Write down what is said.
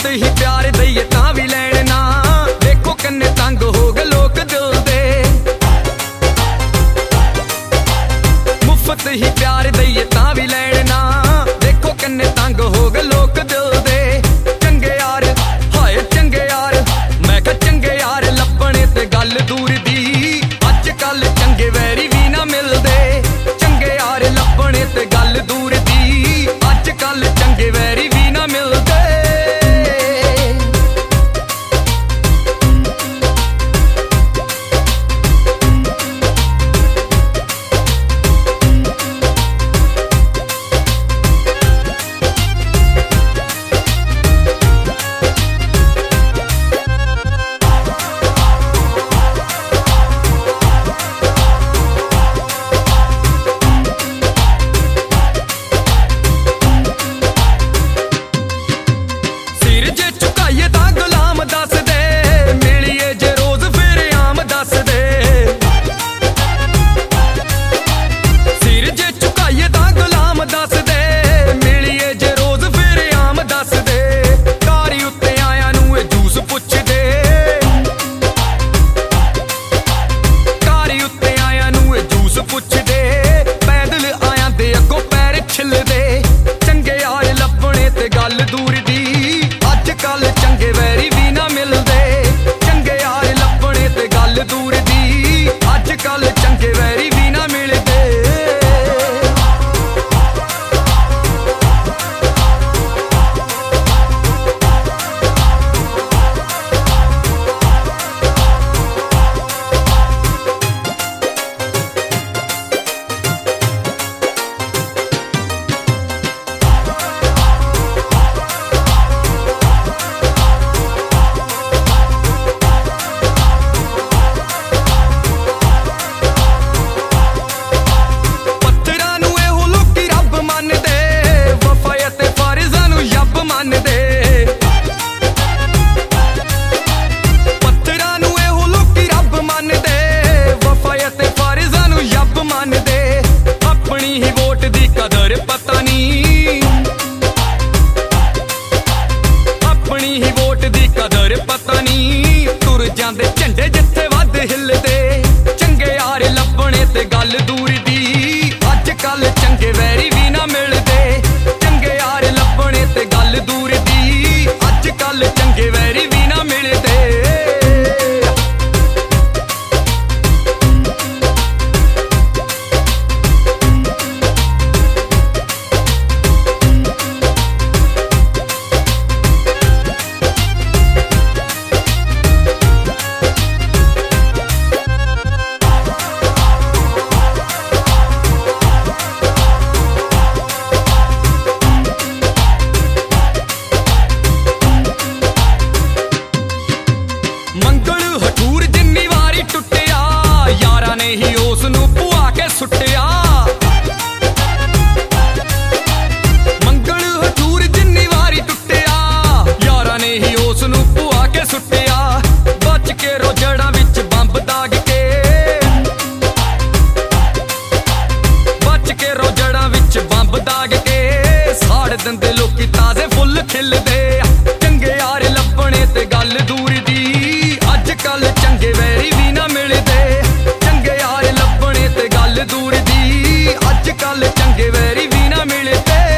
मुफ्त ही प्यार दईए तां भी लैण ना, देखो कन्ने तंग हो गए लोग दिल दे। मुफ्त ही प्यार दईए तां भी लैण ना, देखो कन्ने तंग हो गए लोग दिल दे। चंगे यार हाय चंगे यार, मैं कहा चंगे यार लभणे ते गल दूर दी, अज कल चंगे वैरी भी ना मिलदे। चंगे यार लभणे ते गल दूर दी, अज कल चंगे वैरी भी ना मिलदे। झंडे जिथे वध हिलदे, चंगे यार लभणे ते गल दूर दी, अज कल चंगे वैरी भी ना मिलदे। चंगे यार लभणे ते गल दूर दी, अज कल चंगे वैरी भी ना मिलदे। दंदे लोकी ताजे फुल खिलदे, चंगे यार लभणे ते गल दूर दी, अज कल चंगे वैरी भी ना मिलदे। चंगे यार लभणे ते गल दूर दी, अज कल चंगे वैरी भी ना मिलदे।